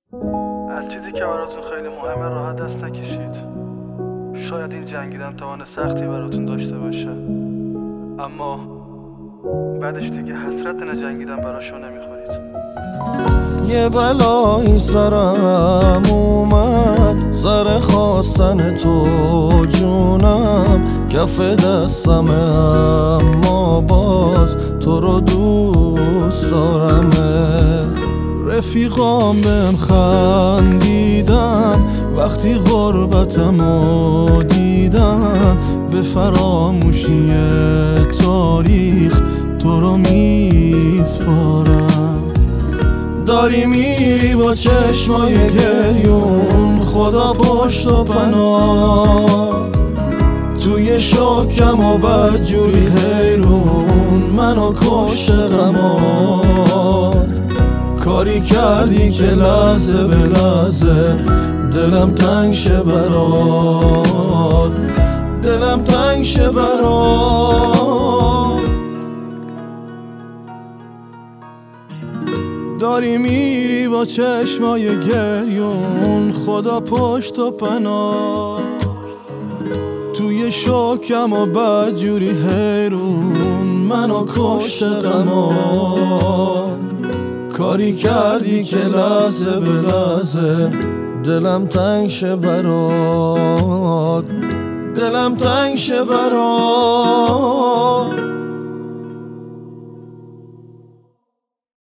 از چیزی که براتون خیلی مهمه راحت دست نکشید. شاید این جنگیدن توان سختی براتون داشته باشه، اما بعدش دیگه حسرت نجنگیدن براشو نمیخورید. یه بلایی سرم اومد، سر خواستن تو جونم کف دستمه، اما باز تو رو دوست دارمه. رفیقام بهم خندیدن وقتی غربتمو دیدن، به فراموشی تاریخ تو رو میسپارم. داری میری با چشمای گریون، خدا پشت و پناه، توی شاکم و بدجوری حیرون منو کشت غمان. کاری کردی که لحظه به لحظه دلم تنگ شه برات، دلم تنگ شه برات. داری میری با چشمای گریون، خدا پشت و پناه، توی شوکم و بدجوری حیرون منو کشت غمان. کاری کردی که لحظه به لحظه دلم تنگ شه برات، دلم تنگ شه برات.